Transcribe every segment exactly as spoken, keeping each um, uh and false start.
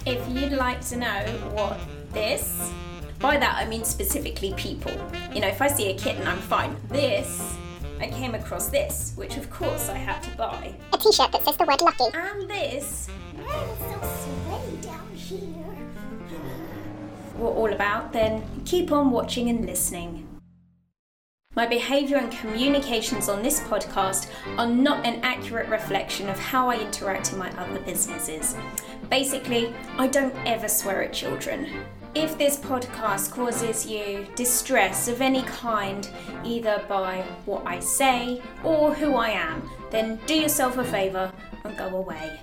If you'd like to know what this, by that I mean specifically people. You know, if I see a kitten, I'm fine. This, I came across this, which of course I had to buy. A t-shirt that says the word lucky. And this, Oh, it's so sweaty down here. were all about, then keep on watching and listening. My behaviour and communications on this podcast are not an accurate reflection of how I interact in my other businesses. Basically, I don't ever swear at children. If this podcast causes you distress of any kind, either by what I say or who I am, then do yourself a favour and go away.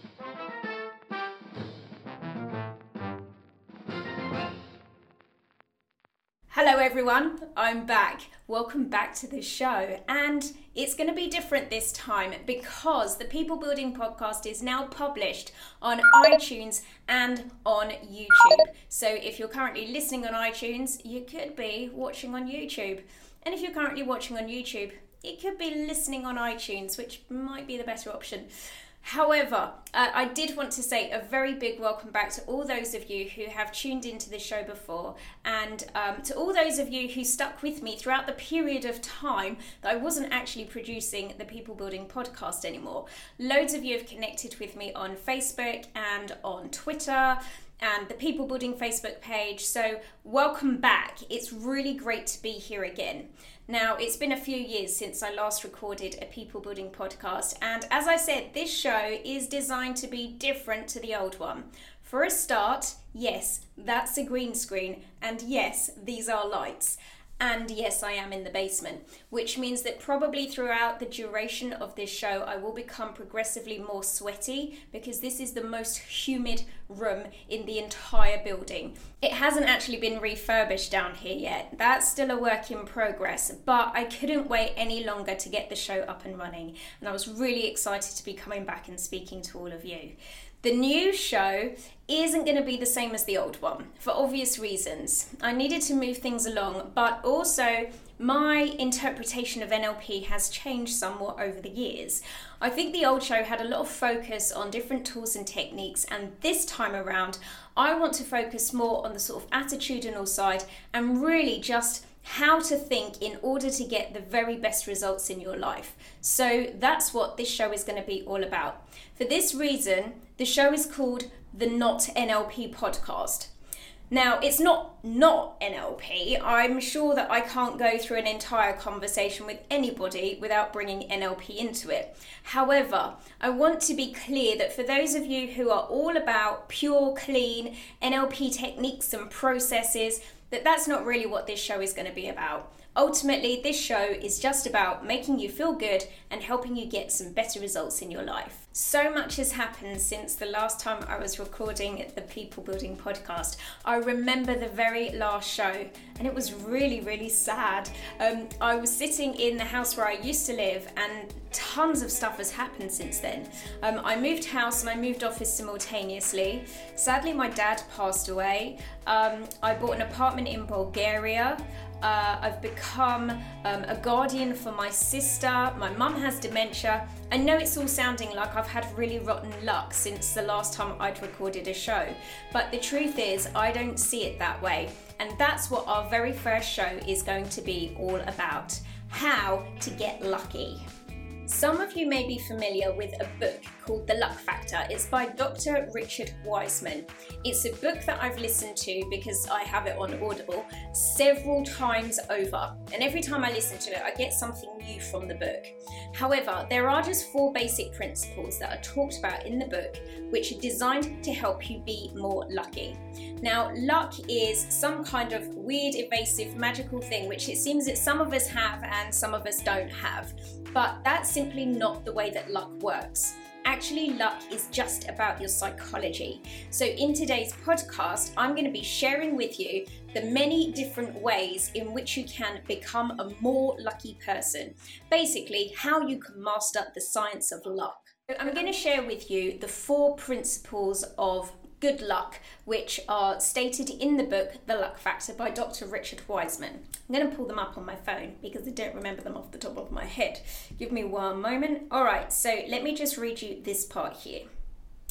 Hello everyone, I'm back. Welcome back to the show, and it's going to be different this time because the People Building Podcast is now published on iTunes and on YouTube. So if you're currently listening on iTunes, you could be watching on YouTube. And if you're currently watching on YouTube, you could be listening on iTunes, which might be the better option. However, uh, I did want to say a very big welcome back to all those of you who have tuned into the show before, and um, to all those of you who stuck with me throughout the period of time that I wasn't actually producing the People Building Podcast anymore. Loads of you have connected with me on Facebook and on Twitter and the People Building Facebook page, so welcome back. It's really great to be here again. Now, it's been a few years since I last recorded a People Building Podcast, and as I said, this show is designed to be different to the old one. For a start, yes, that's a green screen, and yes, these are lights. And yes, I am in the basement, which means that probably throughout the duration of this show, I will become progressively more sweaty because this is the most humid room in the entire building. It hasn't actually been refurbished down here yet. That's still a work in progress, but I couldn't wait any longer to get the show up and running. And I was really excited to be coming back and speaking to all of you. The new show isn't going to be the same as the old one, for obvious reasons. I needed to move things along, but also my interpretation of N L P has changed somewhat over the years. I think the old show had a lot of focus on different tools and techniques, and this time around, I want to focus more on the sort of attitudinal side and really just how to think in order to get the very best results in your life. So that's what this show is going to be all about. For this reason, the show is called the Not N L P Podcast. Now, it's not not N L P. I'm sure that I can't go through an entire conversation with anybody without bringing N L P into it. However, I want to be clear that for those of you who are all about pure, clean N L P techniques and processes, that that's not really what this show is going to be about. Ultimately, this show is just about making you feel good and helping you get some better results in your life. So much has happened since the last time I was recording the People Building Podcast. I remember the very last show, and it was really, really sad. Um, I was sitting in the house where I used to live, and tons of stuff has happened since then. Um, I moved house and I moved office simultaneously. Sadly, my dad passed away. Um, I bought an apartment in Bulgaria. Uh, I've become um, a guardian for my sister. My mum has dementia. I know it's all sounding like I've had really rotten luck since the last time I'd recorded a show, but the truth is I don't see it that way. And that's what our very first show is going to be all about: how to get lucky. Some of you may be familiar with a book called The Luck Factor. It's by Doctor Richard Wiseman. It's a book that I've listened to because I have it on Audible several times over. And every time I listen to it, I get something new from the book. However, there are just four basic principles that are talked about in the book, which are designed to help you be more lucky. Now, luck is some kind of weird, evasive, magical thing, which it seems that some of us have and some of us don't have. But that's simply not the way that luck works. Actually, luck is just about your psychology. So in today's podcast, I'm going to be sharing with you the many different ways in which you can become a more lucky person. Basically, how you can master the science of luck. I'm going to share with you the four principles of good luck, which are stated in the book The Luck Factor by Doctor Richard Wiseman. I'm going to pull them up on my phone because I don't remember them off the top of my head. Give me one moment. All right, so let me just read you this part here.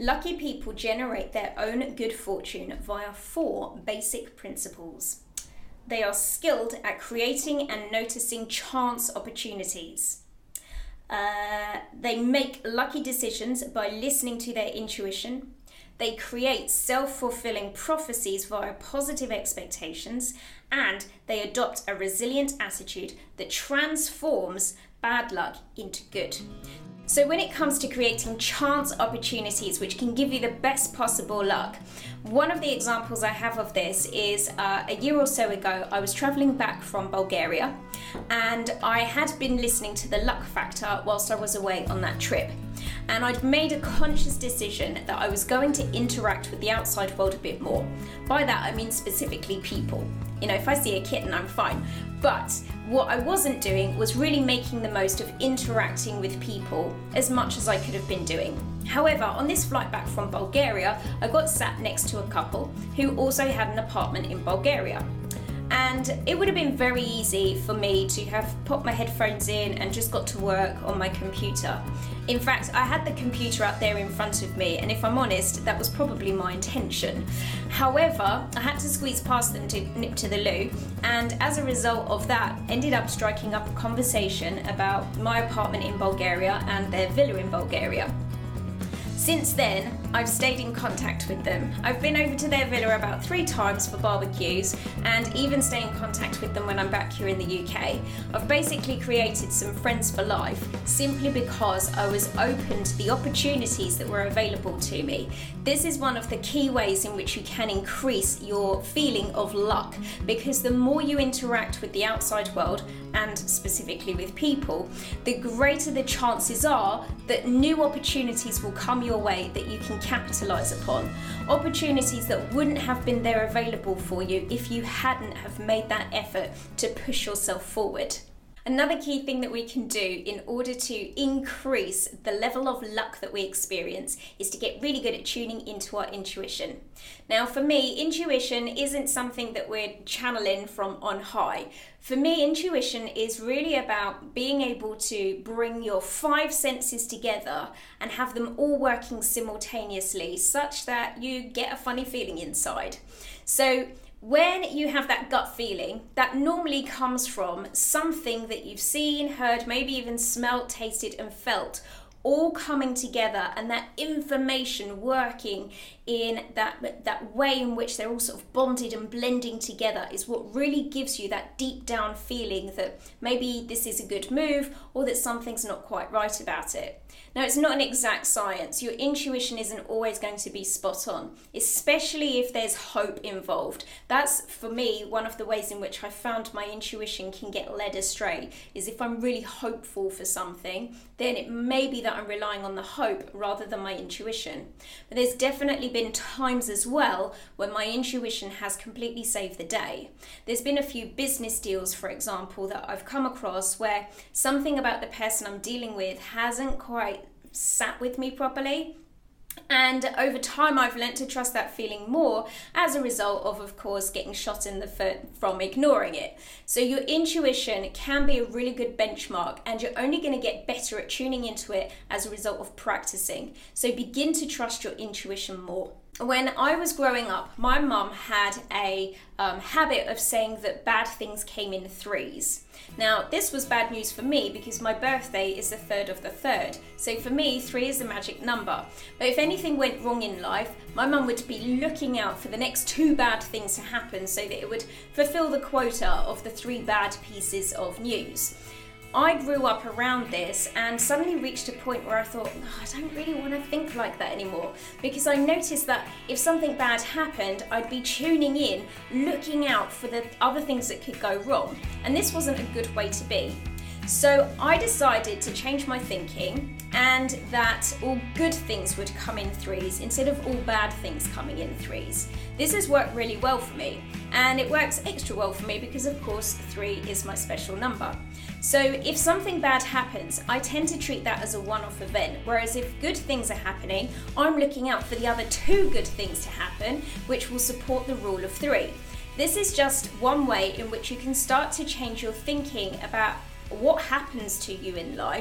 Lucky people generate their own good fortune via four basic principles. They are skilled at creating and noticing chance opportunities. Uh, they make lucky decisions by listening to their intuition. They create self-fulfilling prophecies via positive expectations, and they adopt a resilient attitude that transforms bad luck into good. So when it comes to creating chance opportunities which can give you the best possible luck, one of the examples I have of this is uh, a year or so ago I was travelling back from Bulgaria, and I had been listening to the Luck Factor whilst I was away on that trip. And I'd made a conscious decision that I was going to interact with the outside world a bit more. By that I mean specifically people. You know, if I see a kitten, I'm fine. But what I wasn't doing was really making the most of interacting with people as much as I could have been doing. However, on this flight back from Bulgaria, I got sat next to a couple who also had an apartment in Bulgaria. And it would have been very easy for me to have popped my headphones in and just got to work on my computer. In fact, I had the computer out there in front of me, and if I'm honest, that was probably my intention. However, I had to squeeze past them to nip to the loo, and as a result of that, ended up striking up a conversation about my apartment in Bulgaria and their villa in Bulgaria. Since then, I've stayed in contact with them. I've been over to their villa about three times for barbecues, and even stay in contact with them when I'm back here in the U K. I've basically created some friends for life simply because I was open to the opportunities that were available to me. This is one of the key ways in which you can increase your feeling of luck, because the more you interact with the outside world, and specifically with people, the greater the chances are that new opportunities will come your way that you can capitalize upon. Opportunities that wouldn't have been there available for you if you hadn't have made that effort to push yourself forward. Another key thing that we can do in order to increase the level of luck that we experience is to get really good at tuning into our intuition. Now, for me, intuition isn't something that we're channeling from on high. For me, intuition is really about being able to bring your five senses together and have them all working simultaneously, such that you get a funny feeling inside. So when you have that gut feeling, that normally comes from something that you've seen, heard, maybe even smelt, tasted and felt, all coming together, and that information working in that that way in which they're all sort of bonded and blending together is what really gives you that deep down feeling that maybe this is a good move or that something's not quite right about it. Now, it's not an exact science. Your intuition isn't always going to be spot on, especially if there's hope involved. That's, for me, one of the ways in which I found my intuition can get led astray, is if I'm really hopeful for something, then it may be that I'm relying on the hope rather than my intuition. But there's definitely been times as well when my intuition has completely saved the day. There's been a few business deals, for example, that I've come across where something about the person I'm dealing with hasn't quite sat with me properly. And over time, I've learnt to trust that feeling more as a result of, of course, getting shot in the foot from ignoring it. So your intuition can be a really good benchmark, and you're only going to get better at tuning into it as a result of practicing. So begin to trust your intuition more. When I was growing up, my mum had a um, habit of saying that bad things came in threes. Now, this was bad news for me because my birthday is the third of the third. So for me, three is the magic number. But if anything went wrong in life, my mum would be looking out for the next two bad things to happen so that it would fulfill the quota of the three bad pieces of news. I grew up around this and suddenly reached a point where I thought, oh, I don't really want to think like that anymore, because I noticed that if something bad happened, I'd be tuning in, looking out for the other things that could go wrong, and this wasn't a good way to be. So I decided to change my thinking, and that all good things would come in threes instead of all bad things coming in threes. This has worked really well for me, and it works extra well for me because, of course, three is my special number. So if something bad happens, I tend to treat that as a one-off event, whereas if good things are happening, I'm looking out for the other two good things to happen, which will support the rule of three. This is just one way in which you can start to change your thinking about what happens to you in life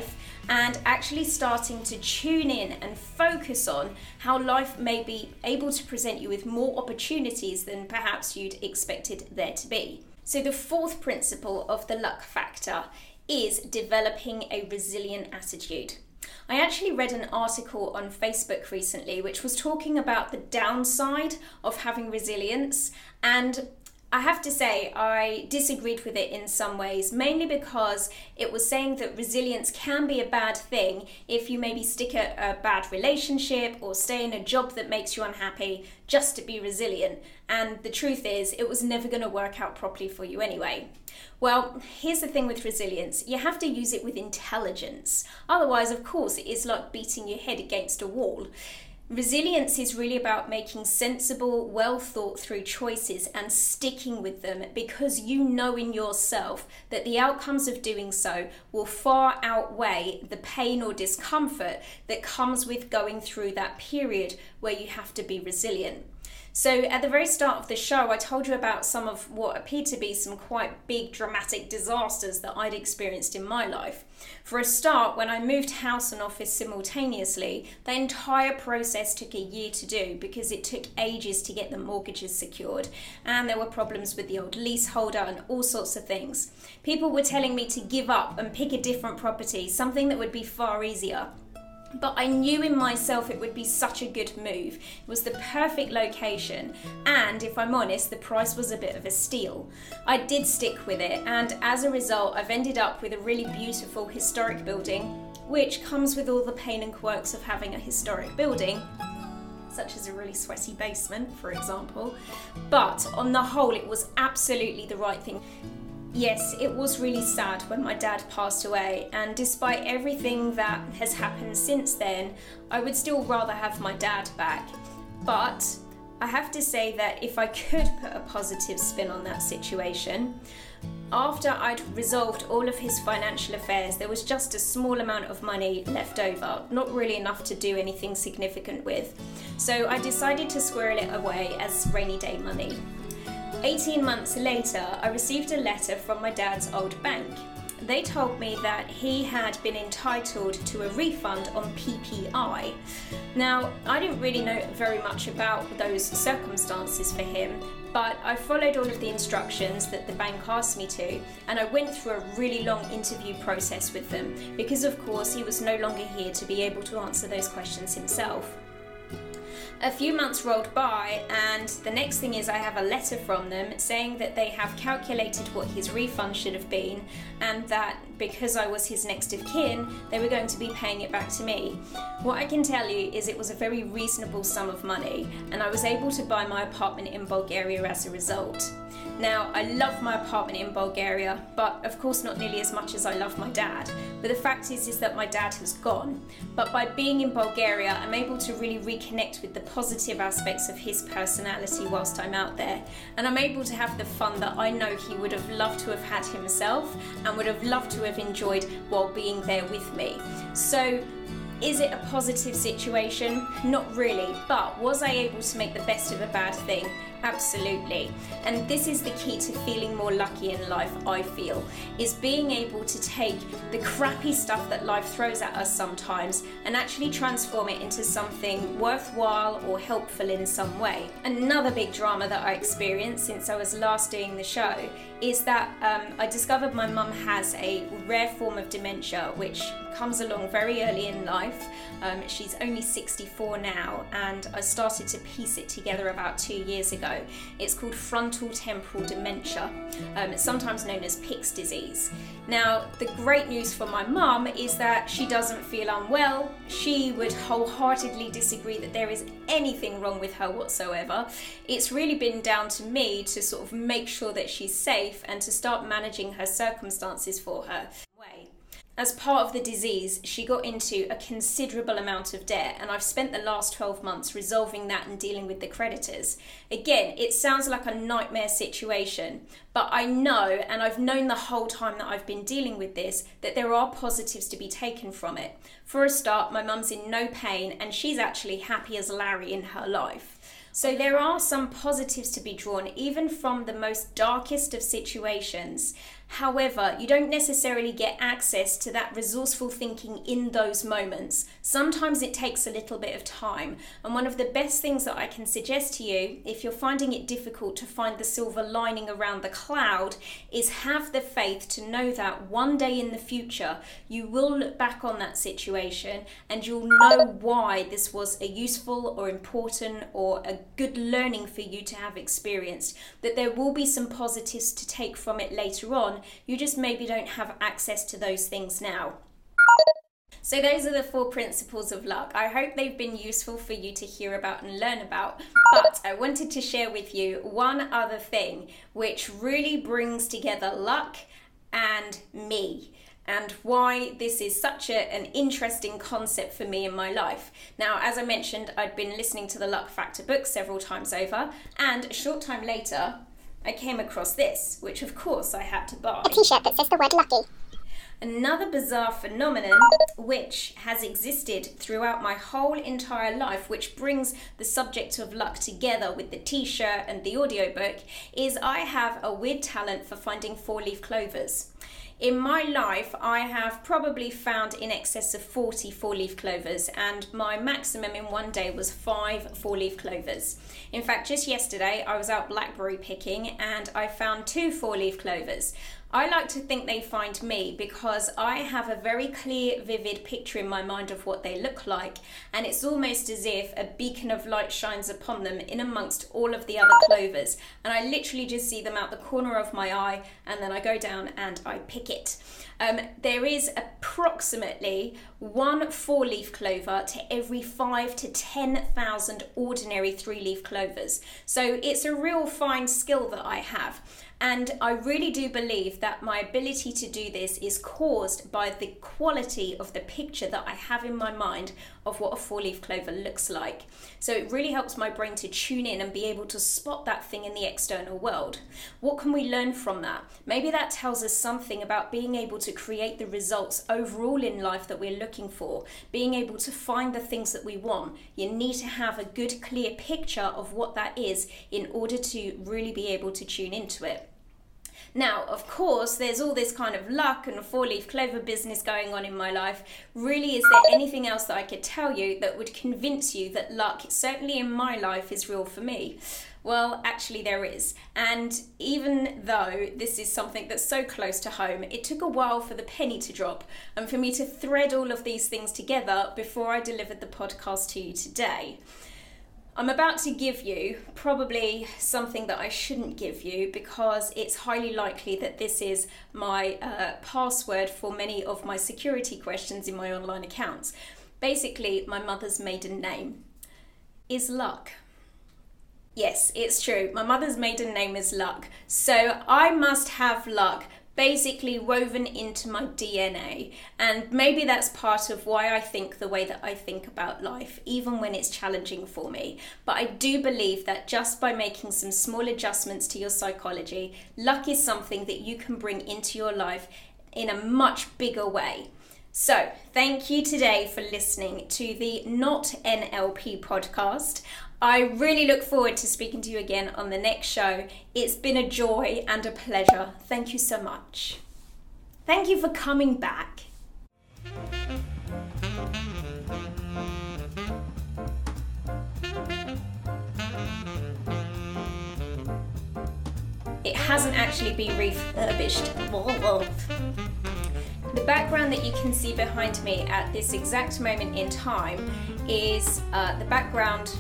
and actually starting to tune in and focus on how life may be able to present you with more opportunities than perhaps you'd expected there to be. So the fourth principle of the luck factor is developing a resilient attitude. I actually read an article on Facebook recently which was talking about the downside of having resilience, and I have to say I disagreed with it in some ways, mainly because it was saying that resilience can be a bad thing if you maybe stick at a bad relationship or stay in a job that makes you unhappy just to be resilient. And the truth is, it was never going to work out properly for you anyway. Well, here's the thing with resilience. You have to use it with intelligence. Otherwise, of course, it is like beating your head against a wall. Resilience is really about making sensible, well thought through choices and sticking with them, because you know in yourself that the outcomes of doing so will far outweigh the pain or discomfort that comes with going through that period where you have to be resilient. So at the very start of the show, I told you about some of what appeared to be some quite big dramatic disasters that I'd experienced in my life. For a start, when I moved house and office simultaneously, the entire process took a year to do because it took ages to get the mortgages secured, and there were problems with the old leaseholder and all sorts of things. People were telling me to give up and pick a different property, something that would be far easier. But I knew in myself it would be such a good move. It was the perfect location, and if I'm honest, the price was a bit of a steal. I did stick with it, and as a result, I've ended up with a really beautiful historic building, which comes with all the pain and quirks of having a historic building, such as a really sweaty basement, for example. But on the whole, it was absolutely the right thing. Yes, it was really sad when my dad passed away, and despite everything that has happened since then, I would still rather have my dad back. But I have to say that if I could put a positive spin on that situation, after I'd resolved all of his financial affairs, there was just a small amount of money left over, not really enough to do anything significant with. So I decided to squirrel it away as rainy day money. eighteen months later, I received a letter from my dad's old bank. They told me that he had been entitled to a refund on P P I. Now, I didn't really know very much about those circumstances for him, but I followed all of the instructions that the bank asked me to, and I went through a really long interview process with them because, of course, he was no longer here to be able to answer those questions himself. A few months rolled by, and the next thing is I have a letter from them saying that they have calculated what his refund should have been, and that because I was his next of kin, they were going to be paying it back to me. What I can tell you is it was a very reasonable sum of money, and I was able to buy my apartment in Bulgaria as a result. Now, I love my apartment in Bulgaria, but of course not nearly as much as I love my dad. But the fact is, is that my dad has gone. But by being in Bulgaria, I'm able to really reconnect with the positive aspects of his personality whilst I'm out there. And I'm able to have the fun that I know he would have loved to have had himself and would have loved to have enjoyed while being there with me. So, is it a positive situation? Not really, but was I able to make the best of a bad thing? Absolutely. And this is the key to feeling more lucky in life, I feel, is being able to take the crappy stuff that life throws at us sometimes and actually transform it into something worthwhile or helpful in some way. Another big drama that I experienced since I was last doing the show is that um, I discovered my mum has a rare form of dementia which comes along very early in life. Um, she's only sixty-four now, and I started to piece it together about two years ago. It's called frontal temporal dementia. Um, it's sometimes known as Pick's disease. Now, the great news for my mum is that she doesn't feel unwell. She would wholeheartedly disagree that there is anything wrong with her whatsoever. It's really been down to me to sort of make sure that she's safe and to start managing her circumstances for her. As part of the disease, she got into a considerable amount of debt, and I've spent the last twelve months resolving that and dealing with the creditors. Again, it sounds like a nightmare situation, but I know, and I've known the whole time that I've been dealing with this, that there are positives to be taken from it. For a start, my mum's in no pain, and she's actually happy as Larry in her life. So there are some positives to be drawn, even from the most darkest of situations. However, you don't necessarily get access to that resourceful thinking in those moments. Sometimes it takes a little bit of time. And one of the best things that I can suggest to you, if you're finding it difficult to find the silver lining around the cloud, is have the faith to know that one day in the future, you will look back on that situation and you'll know why this was a useful or important or a good learning for you to have experienced. That there will be some positives to take from it later on. You just maybe don't have access to those things now. So those are the four principles of luck. I hope they've been useful for you to hear about and learn about. But I wanted to share with you one other thing which really brings together luck and me, and why this is such a, an interesting concept for me in my life. Now, as I mentioned, I'd been listening to the Luck Factor book several times over, and a short time later, I came across this, which of course I had to buy. A t-shirt that says the word lucky. Another bizarre phenomenon which has existed throughout my whole entire life, which brings the subject of luck together with the t-shirt and the audiobook, is I have a weird talent for finding four-leaf clovers. In my life, I have probably found in excess of forty four-leaf clovers, and my maximum in one day was five four-leaf clovers. In fact, just yesterday, I was out blackberry picking and I found two four-leaf clovers. I like to think they find me because I have a very clear, vivid picture in my mind of what they look like, and it's almost as if a beacon of light shines upon them in amongst all of the other clovers, and I literally just see them out the corner of my eye, and then I go down and I pick it. Um, there is approximately one four-leaf clover to every five to ten thousand ordinary three-leaf clovers. So it's a real fine skill that I have. And I really do believe that my ability to do this is caused by the quality of the picture that I have in my mind of what a four-leaf clover looks like. So it really helps my brain to tune in and be able to spot that thing in the external world. What can we learn from that? Maybe that tells us something about being able to create the results overall in life that we're looking for, being able to find the things that we want. You need to have a good, clear picture of what that is in order to really be able to tune into it. Now, of course, there's all this kind of luck and four-leaf clover business going on in my life. Really, is there anything else that I could tell you that would convince you that luck, certainly in my life, is real for me? Well, actually there is. And even though this is something that's so close to home, it took a while for the penny to drop and for me to thread all of these things together before I delivered the podcast to you today. I'm about to give you probably something that I shouldn't give you because it's highly likely that this is my uh, password for many of my security questions in my online accounts. Basically, my mother's maiden name is Luck. Yes, it's true. My mother's maiden name is Luck. So I must have luck basically woven into my D N A, and maybe that's part of why I think the way that I think about life, even when it's challenging for me. But I do believe that just by making some small adjustments to your psychology, luck is something that you can bring into your life in a much bigger way. So thank you today for listening to the Not N L P podcast. I really look forward to speaking to you again on the next show. It's been a joy and a pleasure. Thank you so much. Thank you for coming back. It hasn't actually been refurbished. The background that you can see behind me at this exact moment in time is uh, the background.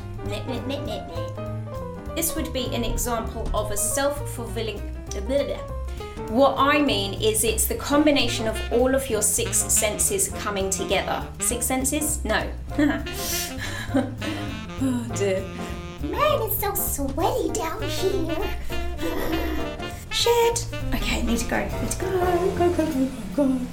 This would be an example of a self-fulfilling. What I mean is it's the combination of all of your six senses coming together. Six senses? No. Oh dear. Man, it's so sweaty down here. Shit. Okay, need to go. Need to go. Go, go, go, go, go.